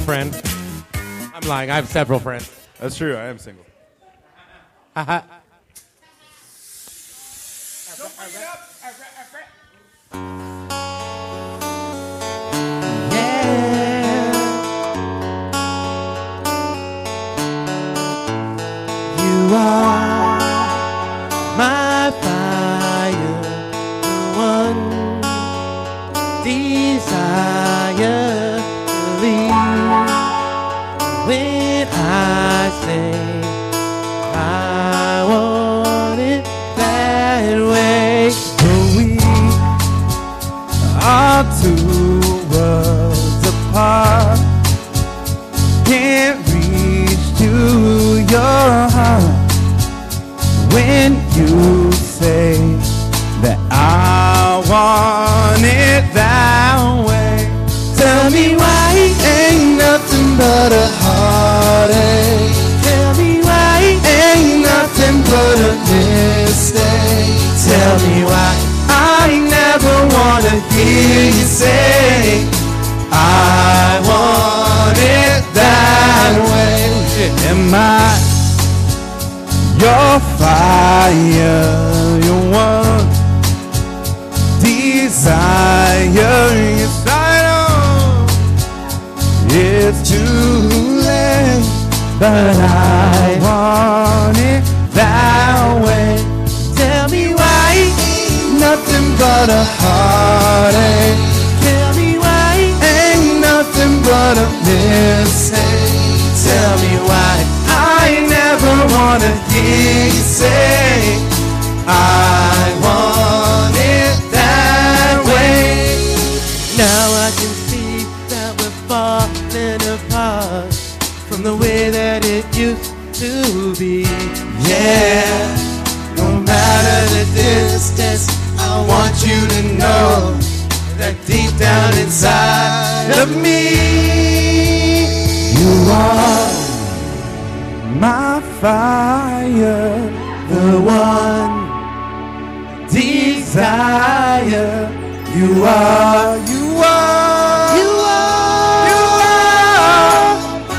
friend. I'm lying. I have several friends. That's true. I am single. You are my fire, the one desire to leave. When I say I want it that way, but we are two worlds apart. Can't reach to your heart when you say that I want it that way. Tell me why ain't nothing but a heartache. Tell me why ain't nothing but a mistake. Tell me why I never wanna hear you say I want it that way. Am I your fire, your one desire? Yes, I know it's too late, but I want it that way. Tell me why nothing but a heartache. Tell me why ain't nothing but a mistake. Tell me why I never wanna hear you say I want it that way. Now I can see that we're falling apart from the way that it used to be. Yeah, no matter the distance, I want you to know that deep down inside of me, you are my fire, the one desire. You are, you are, you are, you are.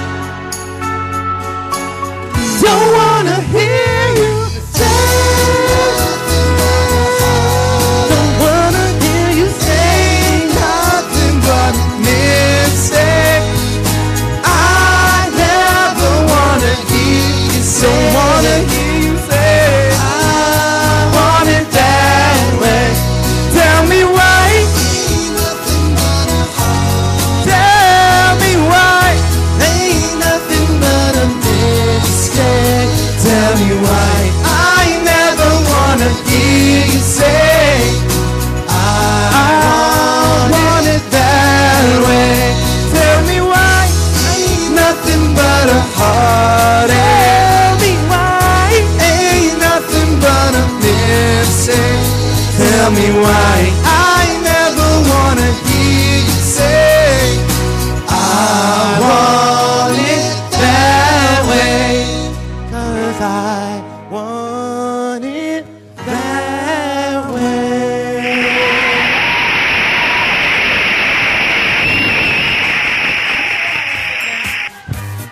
Don't wanna hear you say, don't wanna hear you say nothing but mistake. I never wanna hear you say, don't wanna hear you say I want it that way. Tell me why. Tell me why. Ain't nothing but a mistake. Tell me why I never wanna hear you say I want it that way. Tell me why ain't nothing but a heartache. Tell me why ain't nothing but a mistake. Tell me why I never wanna hear you say I want it that way. 'Cause I want it